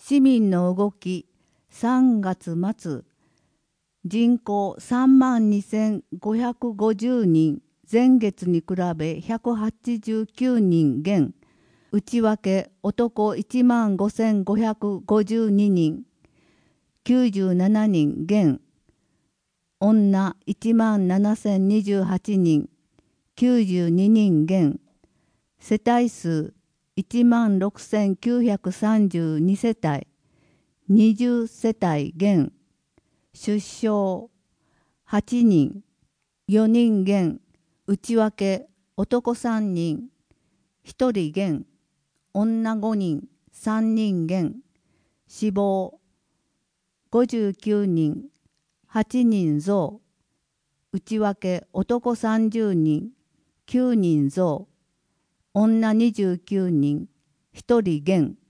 市民の動き3月末、人口32,550人、前月に比べ189人減、内訳男15,552人、97人減、女17,028人、92人減、世帯数16,932世帯、20世帯減、出生8人、4人減、内訳男3人、1人減、女5人、3人減、死亡59人、8人増、内訳男30人、9人増、女29人、1人減。